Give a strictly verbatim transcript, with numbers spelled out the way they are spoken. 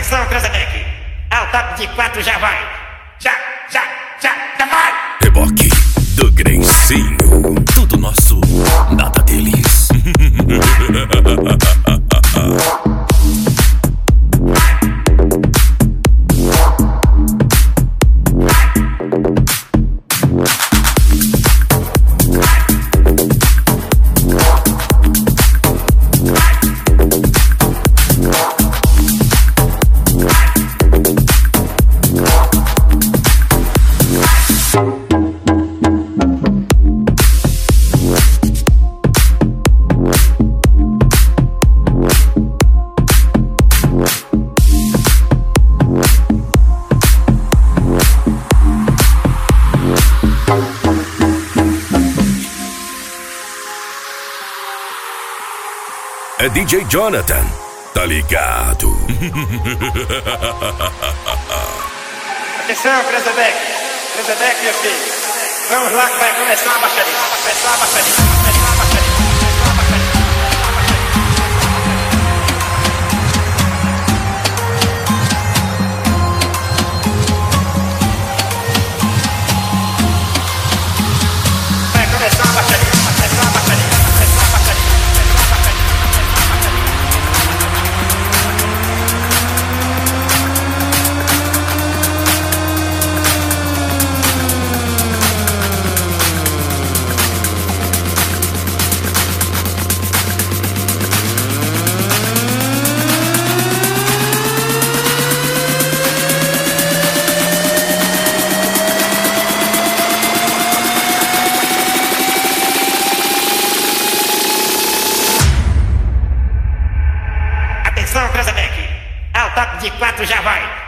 Atenção, Cranzebeck. Ao toque de quatro já vai. Já, já, já, já vai. Reboque do Grenzinho. Tudo nosso, nada deles. É D J Jonathan, tá ligado? Atenção, Cranzebeck. Cranzebeck, meu filho. Vamos lá que vai começar a baixaria. Vai começar a baixaria. Vai começar a baixaria. Vai começar a baixaria. Vai começar a baixaria. Atenção, Cranzebeck. Ao toque de quatro já vai.